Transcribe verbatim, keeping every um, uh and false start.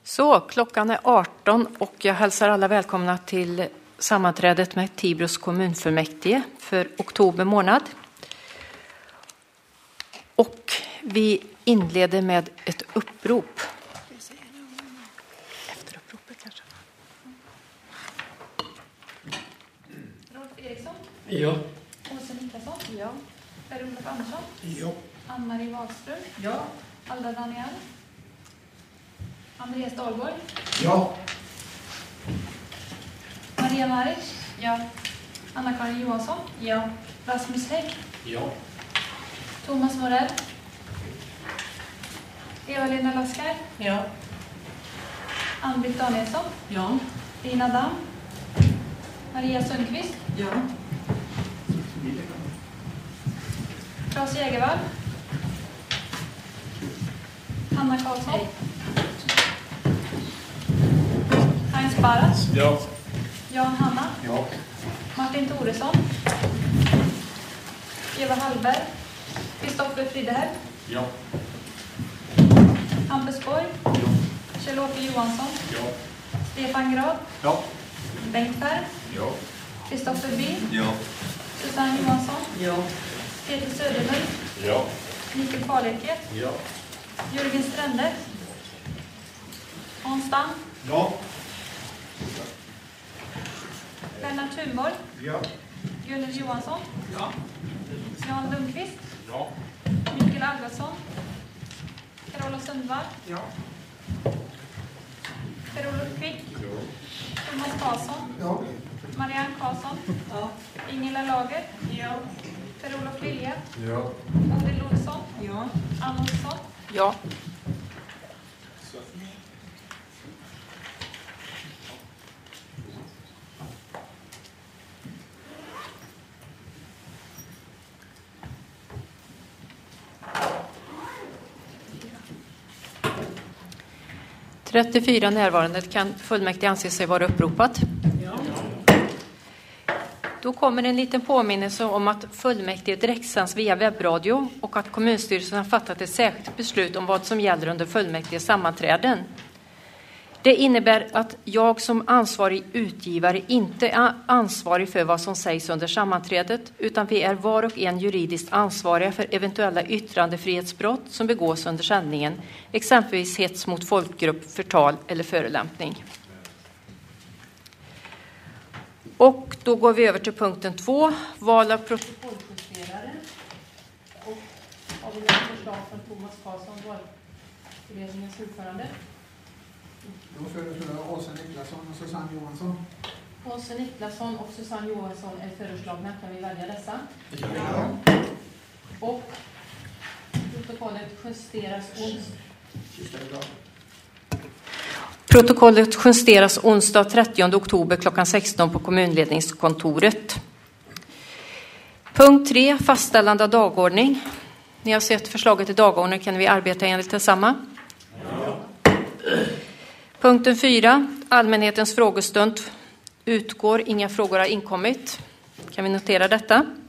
Så, klockan är arton och jag hälsar alla välkomna till sammanträdet med Tibros kommunfullmäktige för oktober månad. Och vi inleder med ett upprop. Efter uppropet kanske. Rolf Eriksson? Ja. Åsa Niklasson? Ja. Per-Olof Andersson? Ja. Ann-Marie Wahlström? Ja. Alda Daniel? Andreas Dahlborg? Ja. Maria Maric? Ja. Anna-Karin Johansson? Ja. Rasmus Hägg? Ja. Thomas Morell? Eva-Lena Laskar? Ja. Ann-Britt Danielsson? Ja. Lina Damm? Maria Sundqvist? Ja. Claes Jägervall? Hanna Karlsson? Heinz Baras? Ja. Jan Hanna? Ja. Martin Thoresson? Eva Hallberg? Kristoffer Frideher? Ja. Hampus Borg? Ja. Kjell-Åke Johansson? Ja. Stefan Grad? Ja. Bengt Färg? Ja. Kristoffer By? Ja. Susanne Johansson? Ja. Peter Söderlund? Ja. Mikael Karleke? Ja. Jörgen Strände? Hans Damm? Ja. Lennart Thunborg? Ja. Gunnel Johansson? Ja. Jan Lundqvist? Ja. Mikael Algotsson? Carola Sundvall? Ja. Per-Olof Kvick? Ja. Thomas Karlsson? Ja. Marianne Karlsson? Ja. Ingela Lager? Ja. Per-Olof Lilja? Ja. Odil Olsson? Ja. Ann Olsson? Ja. trettiofyra närvarande kan fullmäktige anse sig vara uppropat. Ja. Då kommer en liten påminnelse om att fullmäktige direktsänds via webbradio och att kommunstyrelsen har fattat ett särskilt beslut om vad som gäller under fullmäktiges sammanträden. Det innebär att jag som ansvarig utgivare inte är ansvarig för vad som sägs under sammanträdet, utan vi är var och en juridiskt ansvariga för eventuella yttrandefrihetsbrott som begås under sändningen, exempelvis hets mot folkgrupp, förtal eller förolämpning. Och då går vi över till punkten två, val av protokolljusterare. Och har vi ett förslag från Thomas Karlsson, valberedningens ordförande. Då föreslår jag Åsa Niklasson och Susanne Johansson. Åsa Niklasson och Susanne Johansson är föreslagna. Kan vi välja dessa? Ja. Och protokollet justeras onsdag. Protokollet justeras onsdag trettionde oktober klockan sexton på kommunledningskontoret. Punkt tre, fastställande av dagordning. Ni har sett förslaget till dagordning, kan vi arbeta enligt detsamma? Ja. Punkten fyra, allmänhetens frågestund utgår. Inga frågor har inkommit. Kan vi notera detta?